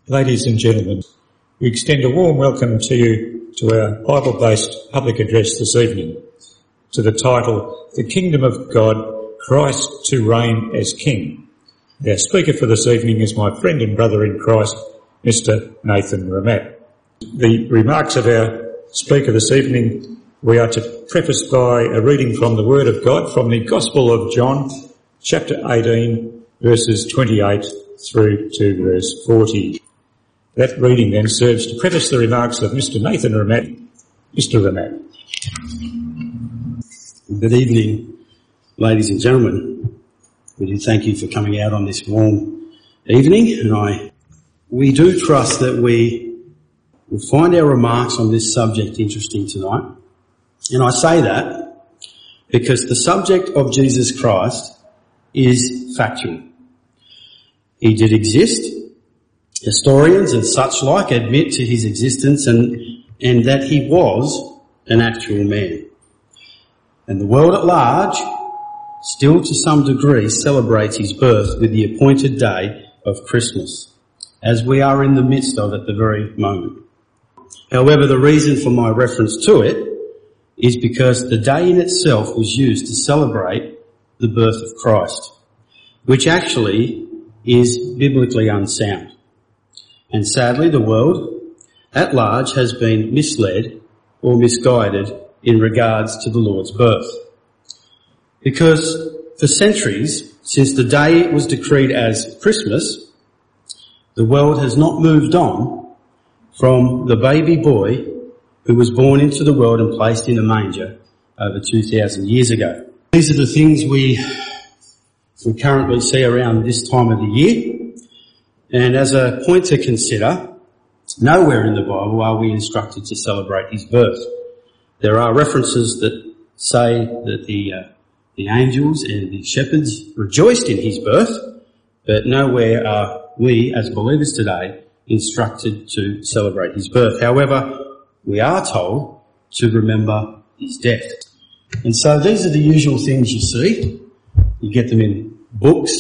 Ladies and gentlemen, we extend a warm welcome to you to our Bible-based public address this evening to the title, The Kingdom of God, Christ to Reign as King. Our speaker for this evening is my friend and brother in Christ, Mr. Nathan Ramat. The remarks of our speaker this evening, we are to preface by a reading from the Word of God from the Gospel of John, chapter 18, verses 28 through to verse 40. That reading then serves to preface the remarks of Mr. Nathan Ramat. Mr. Ramat. Good evening, ladies and gentlemen. We do thank you for coming out on this warm evening, and we do trust that we will find our remarks on this subject interesting tonight. And I say that because the subject of Jesus Christ is factual. He did exist. Historians and such like admit to his existence and that he was an actual man. And the world at large still to some degree celebrates his birth with the appointed day of Christmas, as we are in the midst of at the very moment. However, the reason for my reference to it is because the day in itself was used to celebrate the birth of Christ, which actually is biblically unsound. And sadly, the world at large has been misled or misguided in regards to the Lord's birth. Because for centuries, since the day it was decreed as Christmas, the world has not moved on from the baby boy who was born into the world and placed in a manger over 2,000 years ago. These are the things we currently see around this time of the year. And as a point to consider, nowhere in the Bible are we instructed to celebrate his birth. There are references that say that the angels and the shepherds rejoiced in his birth, but nowhere are we as believers today instructed to celebrate his birth. However, we are told to remember his death. And so these are the usual things you see. You get them in books.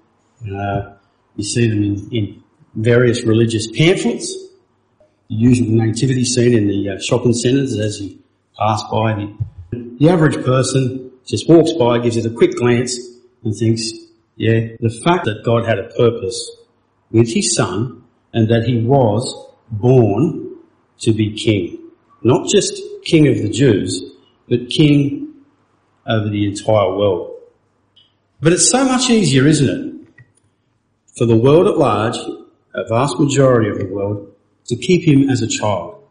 You see them in various religious pamphlets. The usual nativity scene in the shopping centres as you pass by. The average person just walks by, gives it a quick glance and thinks, yeah, the fact that God had a purpose with his son and that he was born to be king. Not just king of the Jews, but king over the entire world. But it's so much easier, isn't it, for the world at large, a vast majority of the world, to keep him as a child.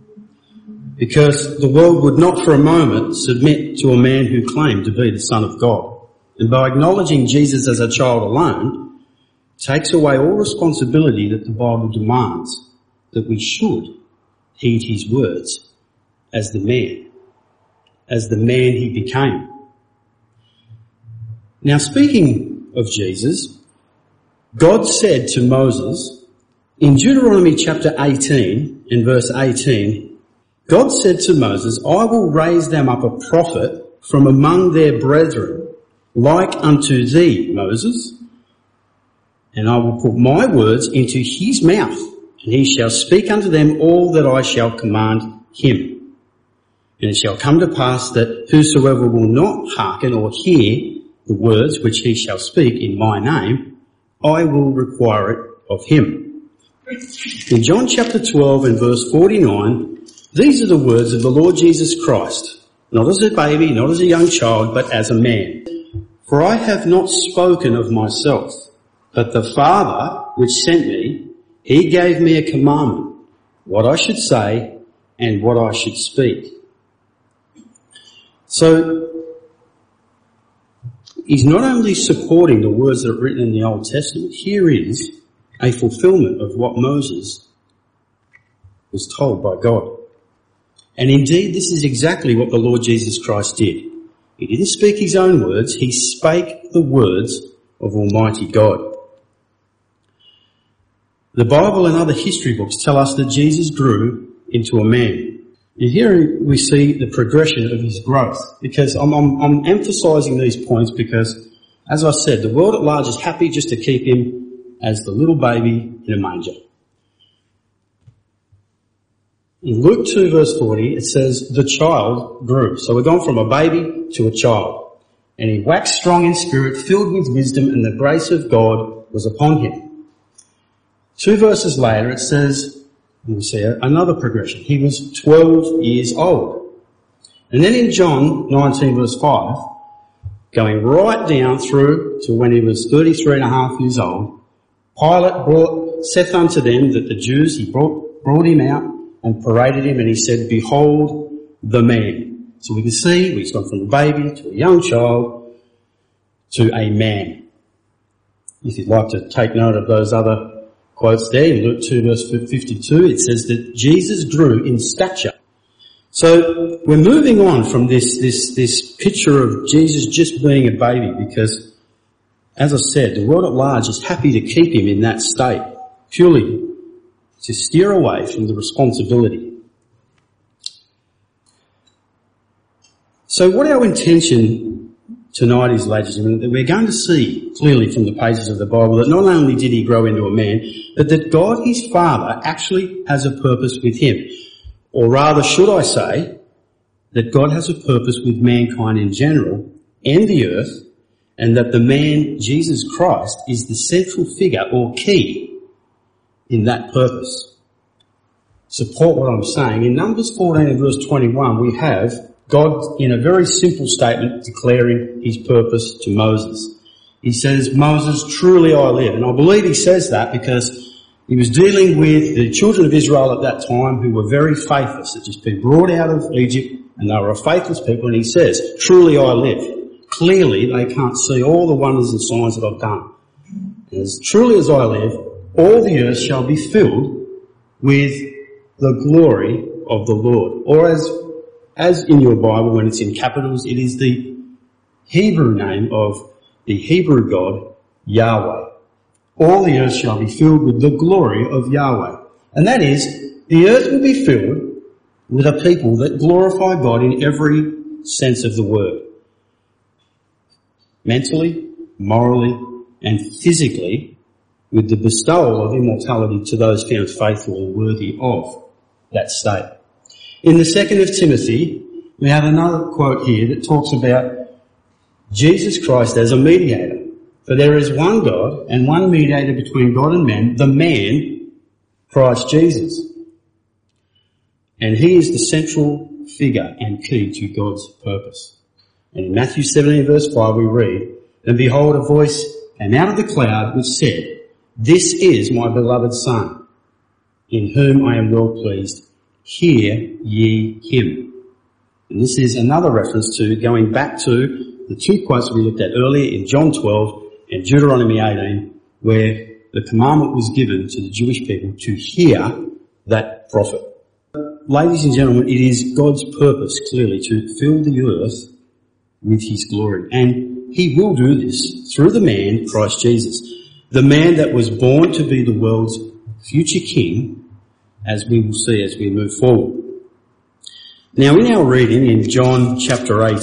Because the world would not for a moment submit to a man who claimed to be the Son of God. And by acknowledging Jesus as a child alone, takes away all responsibility that the Bible demands that we should heed his words as the man he became. Now, speaking of Jesus, God said to Moses, in Deuteronomy chapter 18 and verse 18, God said to Moses, I will raise them up a prophet from among their brethren, like unto thee, Moses, and I will put my words into his mouth, and he shall speak unto them all that I shall command him. And it shall come to pass that whosoever will not hearken or hear the words which he shall speak in my name, I will require it of him. In John chapter 12 and verse 49, these are the words of the Lord Jesus Christ, not as a baby, not as a young child, but as a man. For I have not spoken of myself, but the Father which sent me, he gave me a commandment, what I should say and what I should speak. So, he's not only supporting the words that are written in the Old Testament, here is a fulfillment of what Moses was told by God. And indeed, this is exactly what the Lord Jesus Christ did. He didn't speak his own words, he spake the words of Almighty God. The Bible and other history books tell us that Jesus grew into a man. And here we see the progression of his growth, because I'm emphasising these points because, as I said, the world at large is happy just to keep him as the little baby in a manger. In Luke 2 verse 40, it says, the child grew. So we've gone from a baby to a child. And he waxed strong in spirit, filled with wisdom, and the grace of God was upon him. 2 verses later, it says, we see another progression. He was 12 years old. And then in John 19 verse 5, going right down through to when he was 33 and a half years old, Pilate saith unto them that the Jews, he brought him out and paraded him, and he said, behold the man. So we can see he's gone from a baby to a young child to a man. If you'd like to take note of those other quotes there, in Luke 2 verse 52, it says that Jesus grew in stature. So we're moving on from this picture of Jesus just being a baby, because, as I said, the world at large is happy to keep him in that state, purely to steer away from the responsibility. So what our intention tonight is, ladies and gentlemen, that we're going to see clearly from the pages of the Bible that not only did he grow into a man, but that God his Father actually has a purpose with him. Or rather, should I say, that God has a purpose with mankind in general and the earth, and that the man, Jesus Christ, is the central figure or key in that purpose. Support what I'm saying. In Numbers 14 and verse 21, we have God in a very simple statement declaring his purpose to Moses. He says, Moses, truly I live. And I believe he says that because he was dealing with the children of Israel at that time who were very faithless. They'd just been brought out of Egypt and they were a faithless people, and he says, truly I live. Clearly they can't see all the wonders and signs that I've done. And as truly as I live, all the earth shall be filled with the glory of the Lord. Or as in your Bible, when it's in capitals, it is the Hebrew name of the Hebrew God, Yahweh. All the earth shall be filled with the glory of Yahweh. And that is, the earth will be filled with a people that glorify God in every sense of the word. Mentally, morally, and physically, with the bestowal of immortality to those found faithful and worthy of that state. In the 2nd of Timothy, we have another quote here that talks about Jesus Christ as a mediator. For there is one God and one mediator between God and men, the man, Christ Jesus. And he is the central figure and key to God's purpose. And in Matthew 17 verse 5 we read, and behold, a voice came out of the cloud which said, this is my beloved Son, in whom I am well pleased. Hear ye him. And this is another reference to going back to the two quotes we looked at earlier in John 12 and Deuteronomy 18, where the commandment was given to the Jewish people to hear that prophet. Ladies and gentlemen, it is God's purpose clearly to fill the earth with his glory. And he will do this through the man, Christ Jesus, the man that was born to be the world's future king, as we will see as we move forward. Now in our reading in John chapter 18,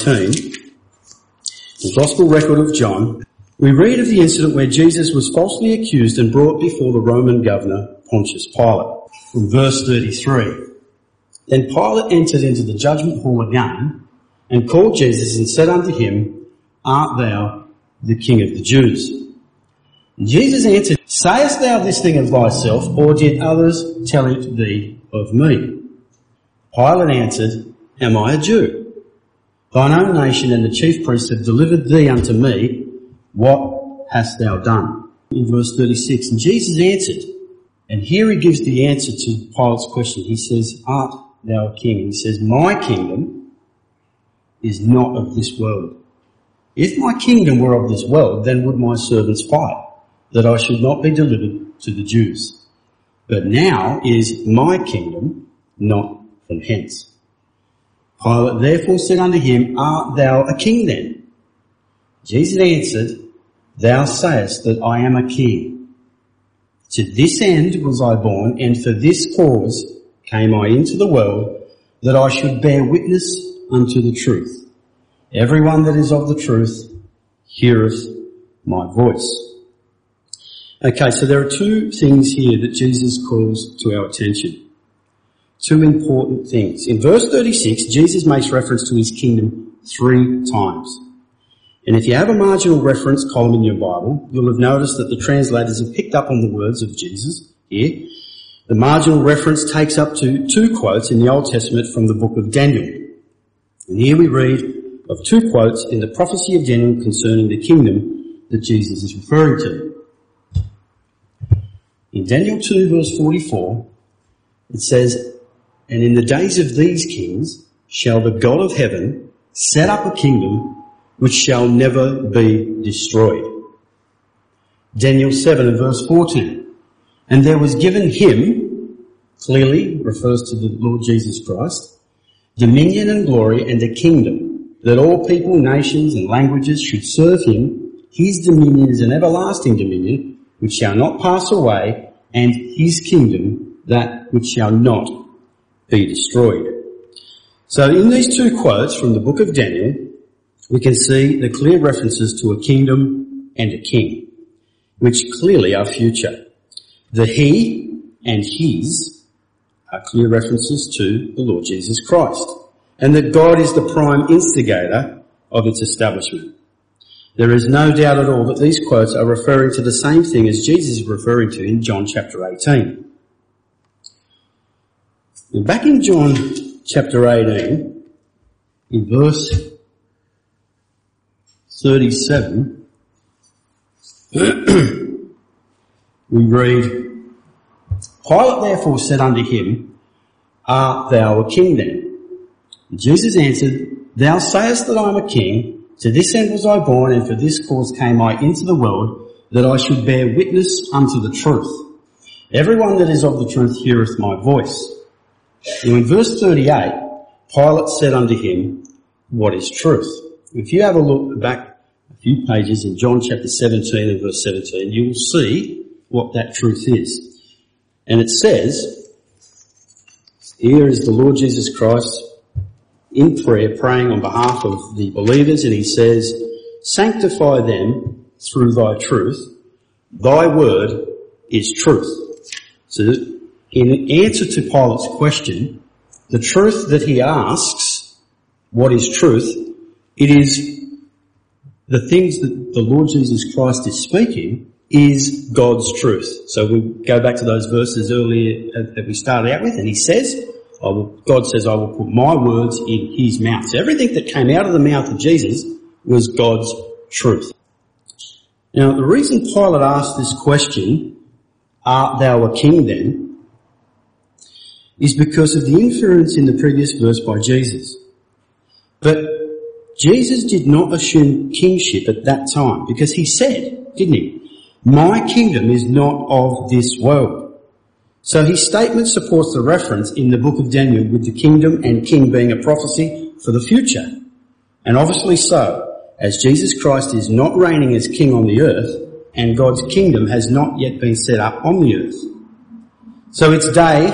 the Gospel record of John, we read of the incident where Jesus was falsely accused and brought before the Roman governor Pontius Pilate. From verse 33, then Pilate entered into the judgment hall again and called Jesus and said unto him, art thou the King of the Jews? And Jesus answered, sayest thou this thing of thyself, or did others tell it thee of me? Pilate answered, am I a Jew? Thine own nation and the chief priests have delivered thee unto me. What hast thou done? In verse 36, and Jesus answered, and here he gives the answer to Pilate's question. He says, art thou a king? He says, my kingdom is not of this world. If my kingdom were of this world, then would my servants fight, that I should not be delivered to the Jews. But now is my kingdom not from hence. Pilate therefore said unto him, art thou a king then? Jesus answered, thou sayest that I am a king. To this end was I born, and for this cause came I into the world, that I should bear witness unto the truth. Everyone that is of the truth heareth my voice. Okay, so there are two things here that Jesus calls to our attention. two important things. In verse 36, Jesus makes reference to his kingdom 3 times. And if you have a marginal reference column in your Bible, you'll have noticed that the translators have picked up on the words of Jesus here. The marginal reference takes up to 2 quotes in the Old Testament from the book of Daniel. And here we read of 2 quotes in the prophecy of Daniel concerning the kingdom that Jesus is referring to. In Daniel 2 verse 44, it says, "And in the days of these kings shall the God of heaven set up a kingdom which shall never be destroyed." Daniel 7 and verse 14, "And there was given him," clearly refers to the Lord Jesus Christ, "dominion and glory and a kingdom, that all people, nations and languages should serve him. His dominion is an everlasting dominion which shall not pass away, and his kingdom that which shall not be destroyed." So in these 2 quotes from the book of Daniel, we can see the clear references to a kingdom and a king, which clearly are future. The he and his are clear references to the Lord Jesus Christ, and that God is the prime instigator of its establishment. There is no doubt at all that these quotes are referring to the same thing as Jesus is referring to in John chapter 18. And back in John chapter 18, in verse 37, we read, "Pilate therefore said unto him, Art thou a king then? And Jesus answered, Thou sayest that I am a king. To this end was I born, and for this cause came I into the world, that I should bear witness unto the truth. Everyone that is of the truth heareth my voice." Now in verse 38, Pilate said unto him, "What is truth?" If you have a look back a few pages in John chapter 17 and verse 17, you will see what that truth is. And it says, here is the Lord Jesus Christ in prayer, praying on behalf of the believers, and he says, "Sanctify them through thy truth. Thy word is truth." So in answer to Pilate's question, the truth that he asks, what is truth, it is the things that the Lord Jesus Christ is speaking is God's truth. So we go back to those verses earlier that we started out with, and he says, God says, "I will put my words in his mouth." So everything that came out of the mouth of Jesus was God's truth. Now the reason Pilate asked this question, "Art thou a king then?" is because of the inference in the previous verse by Jesus. But Jesus did not assume kingship at that time, because he said, didn't he, "My kingdom is not of this world." So his statement supports the reference in the book of Daniel with the kingdom and king being a prophecy for the future. And obviously so, as Jesus Christ is not reigning as king on the earth, and God's kingdom has not yet been set up on the earth. So its day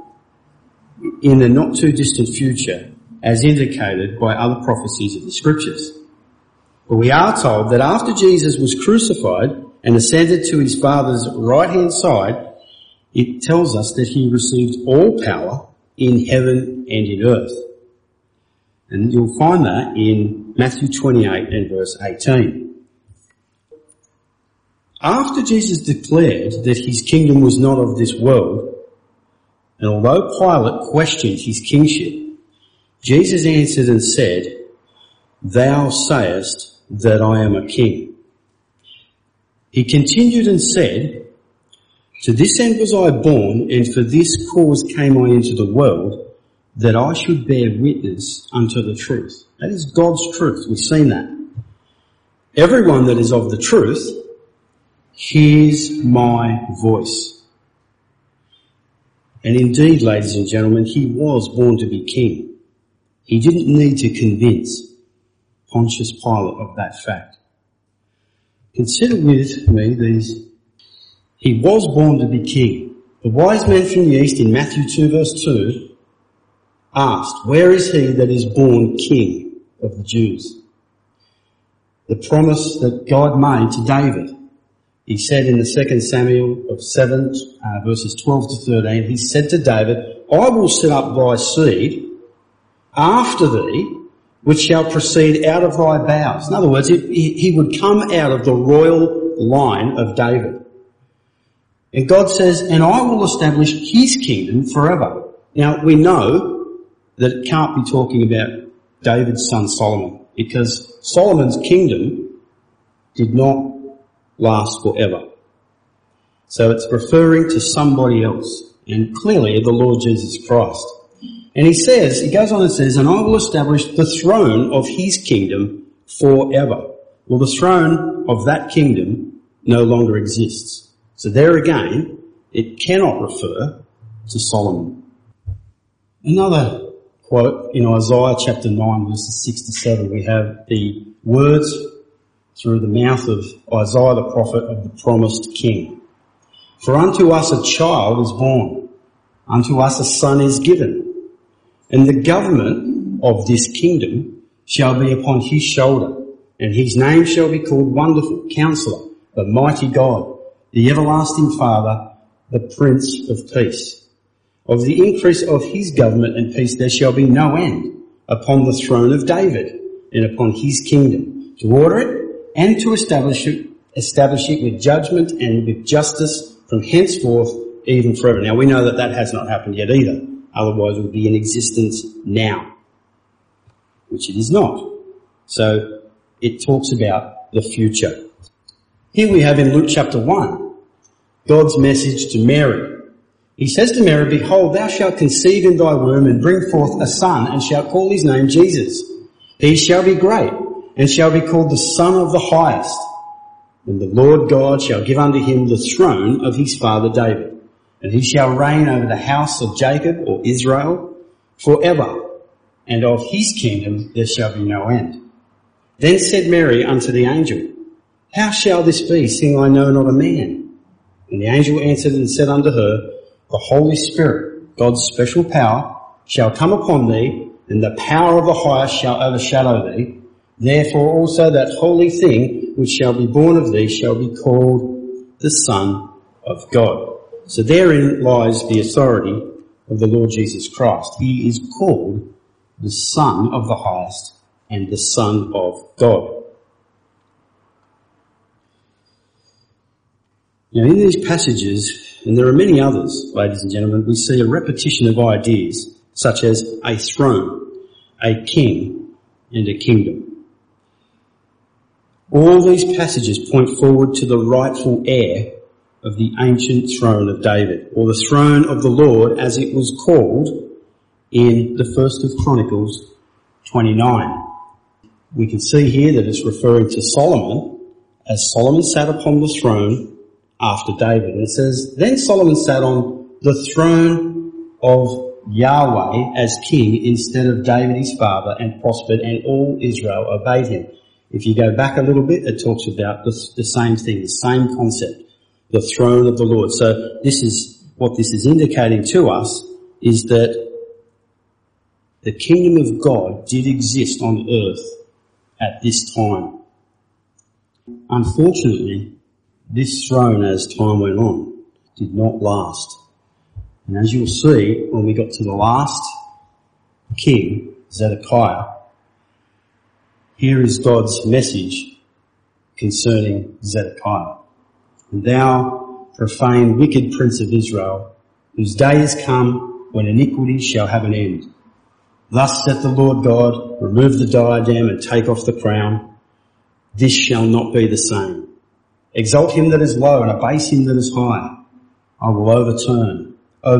in the not too distant future, as indicated by other prophecies of the scriptures. But we are told that after Jesus was crucified and ascended to his Father's right hand side, it tells us that he received all power in heaven and in earth. And you'll find that in Matthew 28 and verse 18. After Jesus declared that his kingdom was not of this world, and although Pilate questioned his kingship, Jesus answered and said, "Thou sayest that I am a king." He continued and said, "To this end was I born, and for this cause came I into the world, that I should bear witness unto the truth." That is God's truth. We've seen that. "Everyone that is of the truth hears my voice." And indeed, ladies and gentlemen, he was born to be king. He didn't need to convince Pontius Pilate of that fact. Consider with me these. He was born to be king. The wise men from the east in Matthew 2 verse 2 asked, "Where is he that is born king of the Jews?" The promise that God made to David. He said in the 2 Samuel of 7 verses 12 to 13, he said to David, I will set up thy seed after thee, which shall proceed out of thy bowels. In other words, he would come out of the royal line of David. And God says, and I will establish his kingdom forever. Now, we know that it can't be talking about David's son Solomon, because Solomon's kingdom did not last forever. So it's referring to somebody else, and clearly the Lord Jesus Christ. And he goes on and says, and I will establish the throne of his kingdom forever. Well, the throne of that kingdom no longer exists. So there again, it cannot refer to Solomon. Another quote in Isaiah chapter 9 verses 6 to 7, we have the words through the mouth of Isaiah the prophet of the promised king. For unto us a child is born, unto us a son is given, and the government of this kingdom shall be upon his shoulder, and his name shall be called Wonderful, Counselor, the Mighty God, the Everlasting Father, the Prince of Peace. Of the increase of his government and peace there shall be no end upon the throne of David and upon his kingdom, to order it and to establish it with judgment and with justice from henceforth even forever. Now we know that that has not happened yet either. Otherwise it would be in existence now, which it is not. So it talks about the future. Here we have in Luke chapter 1, God's message to Mary. He says to Mary, behold, thou shalt conceive in thy womb and bring forth a son, and shalt call his name Jesus. He shall be great, and shall be called the Son of the Highest. And the Lord God shall give unto him the throne of his father David. And he shall reign over the house of Jacob, or Israel, forever. And of his kingdom there shall be no end. Then said Mary unto the angel, how shall this be, seeing I know not a man? And the angel answered and said unto her, the Holy Spirit, God's special power, shall come upon thee, and the power of the highest shall overshadow thee. Therefore also that holy thing which shall be born of thee shall be called the Son of God. So therein lies the authority of the Lord Jesus Christ. He is called the Son of the Highest and the Son of God. Now in these passages, and there are many others, ladies and gentlemen, we see a repetition of ideas such as a throne, a king, and a kingdom. All these passages point forward to the rightful heir of the ancient throne of David, or the throne of the Lord as it was called in the 1st of Chronicles 29. We can see here that it's referring to Solomon, as Solomon sat upon the throne after David. And it says, then Solomon sat on the throne of Yahweh as king instead of David his father, and prospered, and all Israel obeyed him. If you go back a little bit, it talks about the same thing, the same concept, the throne of the Lord. So this is what this is indicating to us, is that the kingdom of God did exist on earth at this time. Unfortunately, this throne, as time went on, did not last. And as you'll see, when we got to the last king, Zedekiah, here is God's message concerning Zedekiah. And thou, profane, wicked prince of Israel, whose day is come when iniquity shall have an end. Thus saith the Lord God, remove the diadem and take off the crown. This shall not be the same. Exalt him that is low and abase him that is high. I will overturn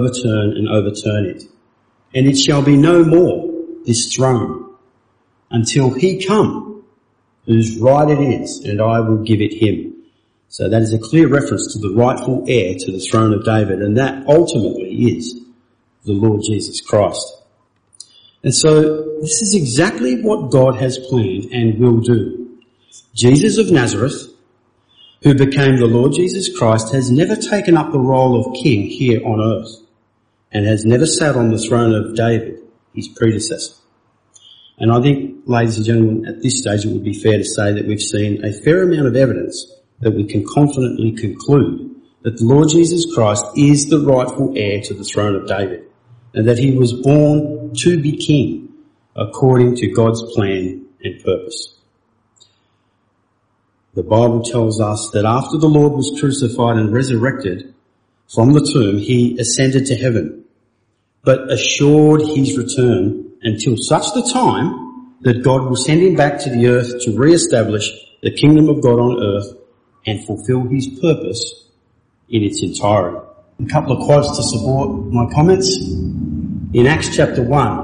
it. And it shall be no more, this throne, until he come, whose right it is, and I will give it him. So that is a clear reference to the rightful heir to the throne of David, and that ultimately is the Lord Jesus Christ. And so this is exactly what God has planned and will do. Jesus of Nazareth, who became the Lord Jesus Christ, has never taken up the role of king here on earth, and has never sat on the throne of David, his predecessor. And I think, ladies and gentlemen, at this stage it would be fair to say that we've seen a fair amount of evidence that we can confidently conclude that the Lord Jesus Christ is the rightful heir to the throne of David. and that he was born to be king according to God's plan and purpose. The Bible tells us that after the Lord was crucified and resurrected from the tomb, he ascended to heaven, but assured his return until such the time that God will send him back to the earth to re-establish the kingdom of God on earth and fulfill his purpose in its entirety. A couple of quotes to support my comments. In Acts chapter 1,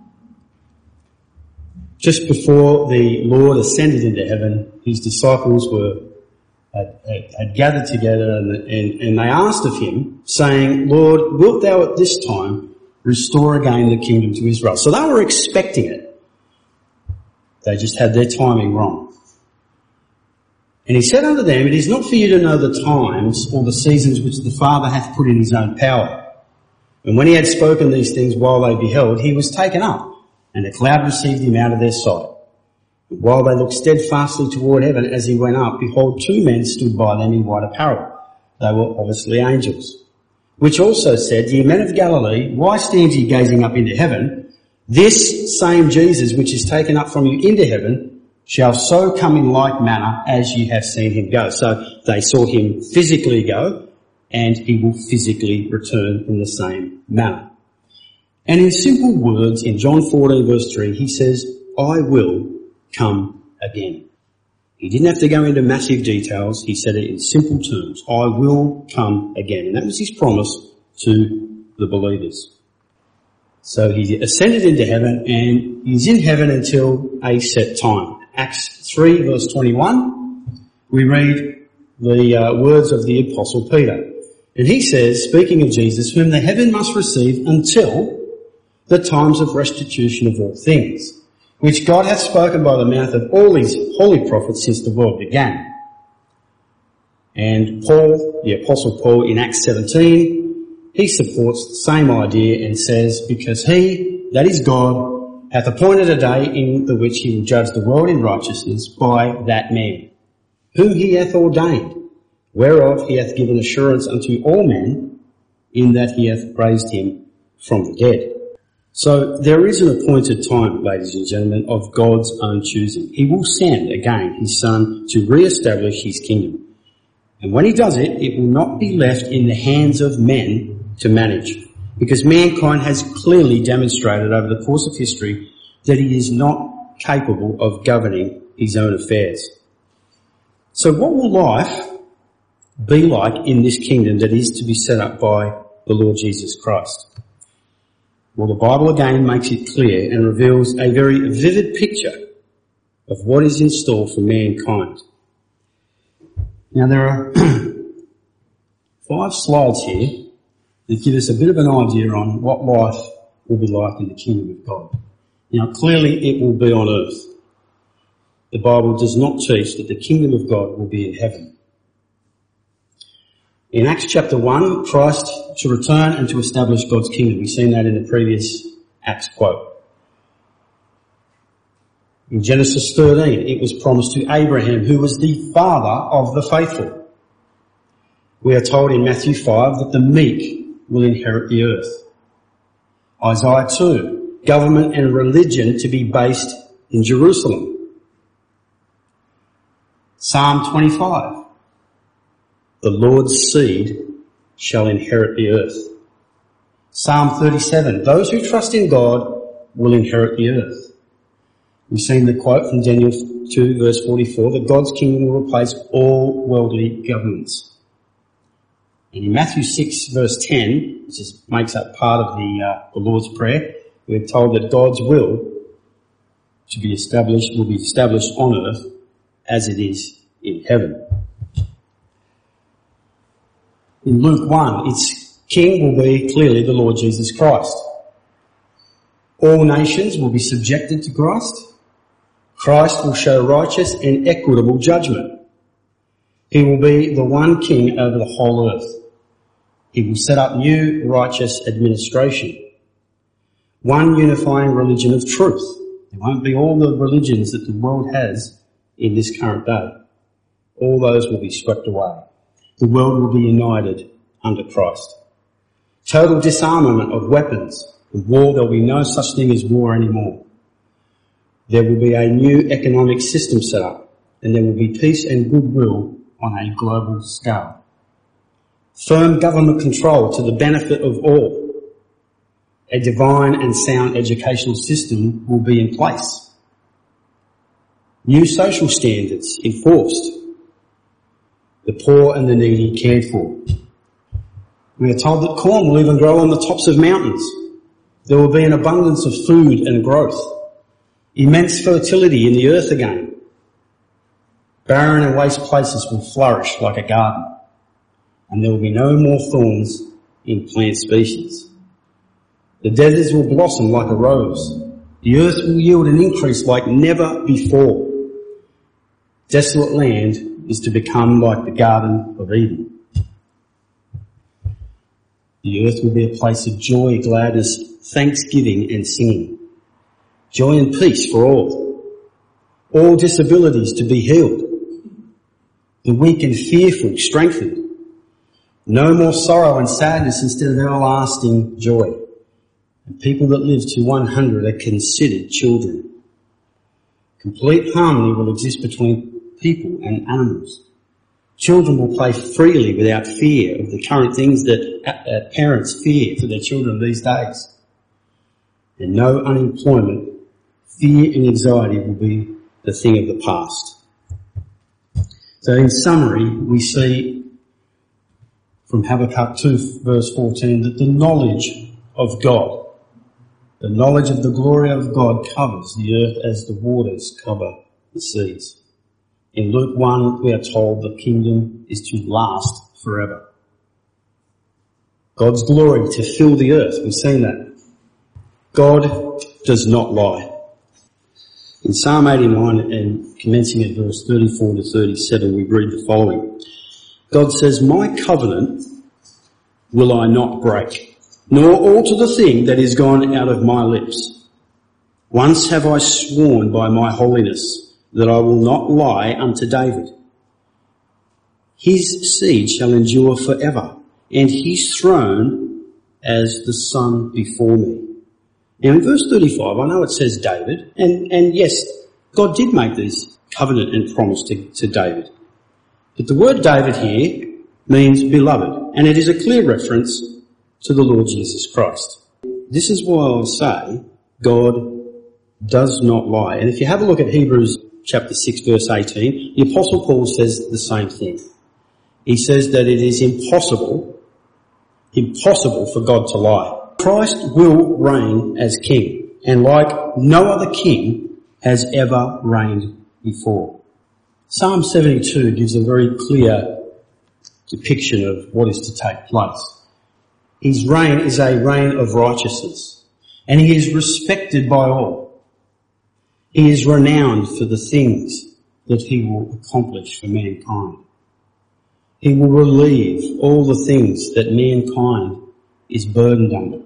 just before the Lord ascended into heaven, his disciples had gathered together and they asked of him, saying, Lord, wilt thou at this time restore again the kingdom to Israel? So they were expecting it. They just had their timing wrong. And he said unto them, it is not for you to know the times or the seasons which the Father hath put in his own power. And when he had spoken these things while they beheld, he was taken up, and a cloud received him out of their sight. And while they looked steadfastly toward heaven as he went up, behold, two men stood by them in white apparel. They were obviously angels, which also said, Ye men of Galilee, why stand ye gazing up into heaven? This same Jesus which is taken up from you into heaven shall so come in like manner as ye have seen him go. So they saw him physically go, and he will physically return in the same manner. And in simple words, in John 14 verse 3, he says, I will come again. He didn't have to go into massive details. He said it in simple terms. I will come again. And that was his promise to the believers. So he ascended into heaven, and he's in heaven until a set time. Acts 3 verse 21, we read the words of the Apostle Peter. And he says, speaking of Jesus, whom the heaven must receive until the times of restitution of all things, which God hath spoken by the mouth of all his holy prophets since the world began. And Paul, the Apostle Paul in Acts 17, he supports the same idea and says, because he, that is God, hath appointed a day in the which he will judge the world in righteousness by that man, whom he hath ordained, whereof he hath given assurance unto all men, in that he hath raised him from the dead. So there is an appointed time, ladies and gentlemen, of God's own choosing. He will send again his Son to re-establish his kingdom. And when he does it, it will not be left in the hands of men to manage, because mankind has clearly demonstrated over the course of history that he is not capable of governing his own affairs. So what will life be like in this kingdom that is to be set up by the Lord Jesus Christ? Well, the Bible again makes it clear and reveals a very vivid picture of what is in store for mankind. Now there are 5 slides here that give us a bit of an idea on what life will be like in the kingdom of God. Now clearly it will be on earth. The Bible does not teach that the kingdom of God will be in heaven. In Acts chapter 1, Christ to return and to establish God's kingdom. We've seen that in the previous Acts quote. In Genesis 13, it was promised to Abraham, who was the father of the faithful. We are told in Matthew 5 that the meek will inherit the earth. Isaiah 2, government and religion to be based in Jerusalem. Psalm 25, the Lord's seed shall inherit the earth. Psalm 37, those who trust in God will inherit the earth. We've seen the quote from Daniel 2 verse 44 that God's kingdom will replace all worldly governments. And in Matthew 6 verse 10, which makes up part of the Lord's Prayer, we're told that God's will to be established will be established on earth as it is in heaven. In Luke 1, its king will be clearly the Lord Jesus Christ. All nations will be subjected to Christ. Christ will show righteous and equitable judgment. He will be the one king over the whole earth. He will set up new righteous administration. One unifying religion of truth. There won't be all the religions that the world has in this current day. All those will be swept away. The world will be united under Christ. total disarmament of weapons. And war, there will be no such thing as war anymore. There will be a new economic system set up, and there will be peace and goodwill on a global scale. Firm government control to the benefit of all. A divine and sound educational system will be in place. New social standards enforced. The poor and the needy cared for. We are told that corn will even grow on the tops of mountains. There will be an abundance of food and growth. Immense fertility in the earth again. Barren and waste places will flourish like a garden. And there will be no more thorns in plant species. The deserts will blossom like a rose. The earth will yield an increase like never before. Desolate land is to become like the Garden of Eden. The earth will be a place of joy, gladness, thanksgiving and singing. Joy and peace for all. All disabilities to be healed. The weak and fearful strengthened. No more sorrow and sadness instead of everlasting joy. And people that live to 100 are considered children. Complete harmony will exist between people and animals. Children will play freely without fear of the current things that parents fear for their children these days. And no unemployment, fear and anxiety will be the thing of the past. So in summary, we see from Habakkuk 2 verse 14 that the knowledge of God, the knowledge of the glory of God covers the earth as the waters cover the seas. In Luke 1, we are told the kingdom is to last forever. God's glory to fill the earth. We've seen that. God does not lie. In Psalm 89 and commencing at verse 34 to 37, we read the following. God says, "My covenant will I not break, nor alter the thing that is gone out of my lips. Once have I sworn by my holiness that I will not lie unto David. His seed shall endure forever, and his throne as the sun before me." Now in verse 35, I know it says David, and yes, God did make this covenant and promise to David. But the word David here means beloved, and it is a clear reference to the Lord Jesus Christ. This is why I say God does not lie. And if you have a look at Hebrews chapter 6 verse 18, the Apostle Paul says the same thing. He says that it is impossible for God to lie. Christ will reign as king, and like no other king has ever reigned before. Psalm 72 gives a very clear depiction of what is to take place. His reign is a reign of righteousness, and he is respected by all. He is renowned for the things that he will accomplish for mankind. He will relieve all the things that mankind is burdened under.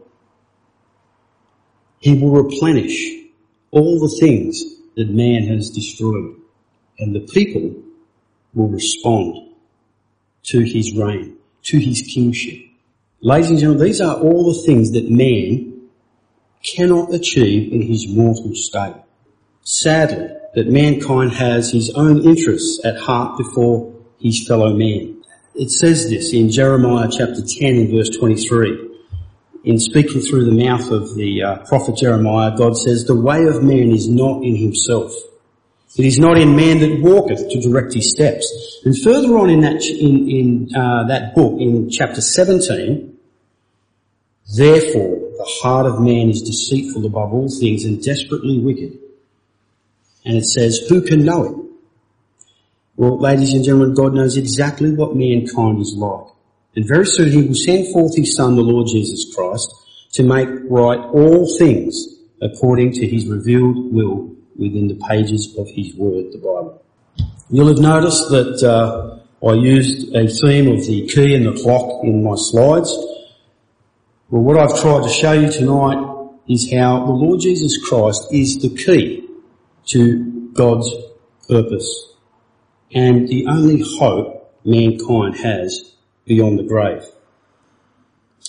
He will replenish all the things that man has destroyed, and the people will respond to his reign, to his kingship. Ladies and gentlemen, these are all the things that man cannot achieve in his mortal state. Sadly, that mankind has his own interests at heart before his fellow man. It says this in Jeremiah chapter 10 and verse 23. In speaking through the mouth of the prophet Jeremiah, God says, "The way of man is not in himself. It is not in man that walketh to direct his steps." And further on in that book, in chapter 17, "Therefore the heart of man is deceitful above all things and desperately wicked." And it says, "Who can know it?" Well, ladies and gentlemen, God knows exactly what mankind is like. And very soon he will send forth his Son, the Lord Jesus Christ, to make right all things according to his revealed will within the pages of his word, the Bible. You'll have noticed that I used a theme of the key and the clock in my slides. Well, what I've tried to show you tonight is how the Lord Jesus Christ is the key to God's purpose and the only hope mankind has beyond the grave.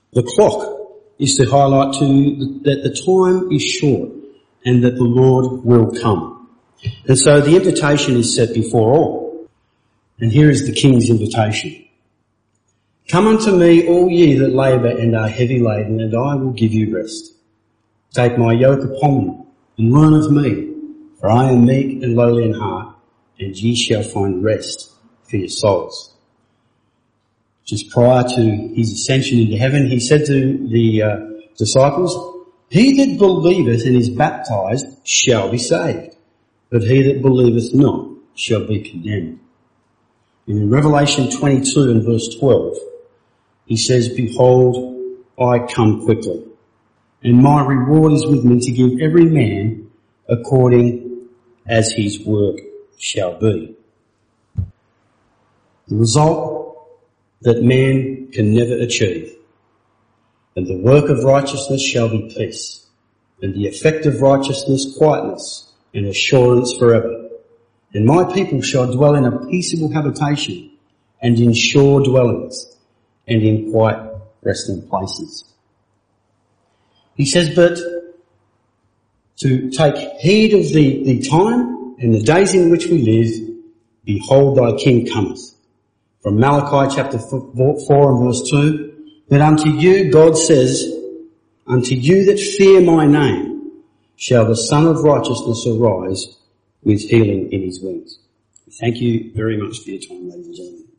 The clock is to highlight that the time is short and that the Lord will come. And so the invitation is set before all. And here is the King's invitation. Come unto me, all ye that labour and are heavy laden, and I will give you rest. Take my yoke upon you, and learn of me, for I am meek and lowly in heart, and ye shall find rest for your souls. Just prior to his ascension into heaven, he said to the disciples, He that believeth and is baptized shall be saved, but he that believeth not shall be condemned. And in Revelation 22 and verse 12, he says, Behold, I come quickly, and my reward is with me to give every man according as his work shall be. The result that man can never achieve. And the work of righteousness shall be peace, and the effect of righteousness quietness and assurance forever. And my people shall dwell in a peaceable habitation, and in sure dwellings, and in quiet resting places. He says, but to take heed of the time and the days in which we live, behold thy King cometh. From Malachi chapter 4 and verse 2, but unto you, God says, unto you that fear my name, shall the Son of Righteousness arise with healing in his wings. Thank you very much for your time, ladies and gentlemen.